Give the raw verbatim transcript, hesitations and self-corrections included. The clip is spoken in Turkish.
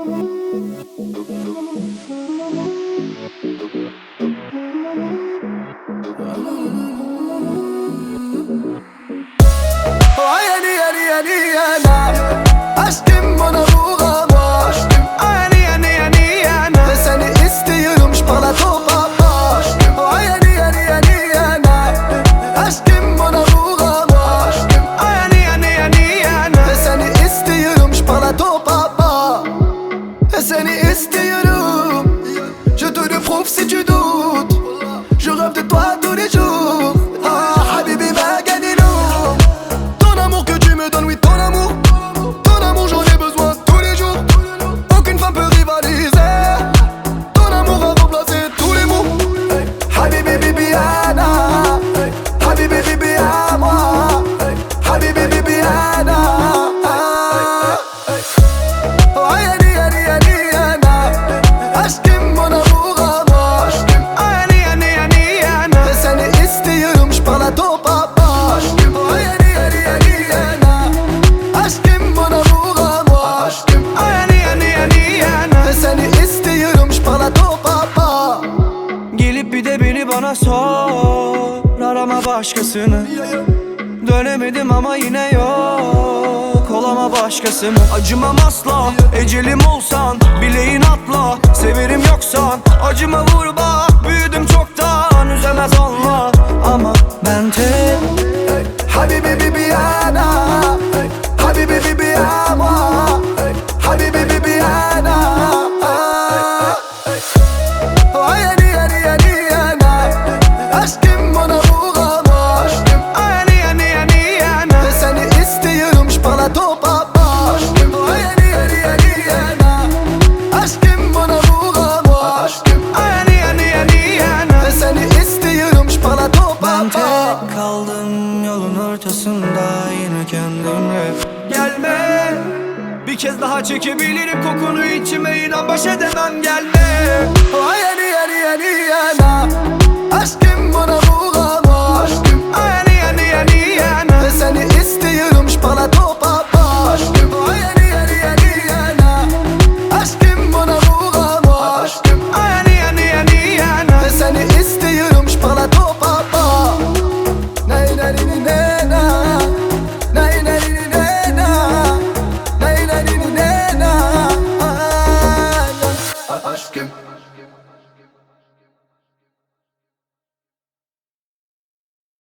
Ayani yani yani yana aşkım bana vuramaz. Aşkım ayani yani yani yana ve seni istiyorum şpalato baba. Ayani yani yani yana aşkım bana vuramaz. Aşkım ayani yani yani yana ve seni istiyorum şpalato baba. Ve seni istiyorum. Je te le prouve si tu doutes. Je rêve de toi tous les jours. Ah habibi Magadino. Ton amour que tu me donnes, oui ton amour. Ton amour j'en ai besoin tous les jours. Aucune femme peut rivaliser. Ton amour a remplacé tous les mots. Habibi Bibiana. Habibi Bibiana. Habibi Bibiana. Ayani yani yani yana aşkım bana vuramaz. Aşkım ayani yani yani yana ve seni istiyorum şpalato baba. Aşkım ayani yani yani yana aşkım bana vuramaz. Aşkım ayani yani yani yana ve seni istiyorum şpalato baba. Gelip bir de beni bana sor, arama başkasını. Dönemedim ama yine yok, olama başkası mı? Acımam asla, ecelim olsan, bileğin atla. Severim yoksan, acıma vur bak. Büyüdüm çoktan, üzemez Allah. Ama ben tek Habibi Bibiana. Habibi Bibiana. Habibi Bibiana. Ayani yani yani yana aşkım bana vuramaz. Aşkım ayani yani yani yana ve seni istiyorum şpalato baba. Aşkım ayani yani yani yana aşkım bana vuramaz. Aşkım ayani yani yani yana ve seni istiyorum şpalato Ben baba. tek kaldım yolun ortasında, yine kendimle. Gelme, bir kez daha çekebilirim kokunu içime, inan baş edemem, gelme. Ayani yani yani yana aşkım bana vuramaz.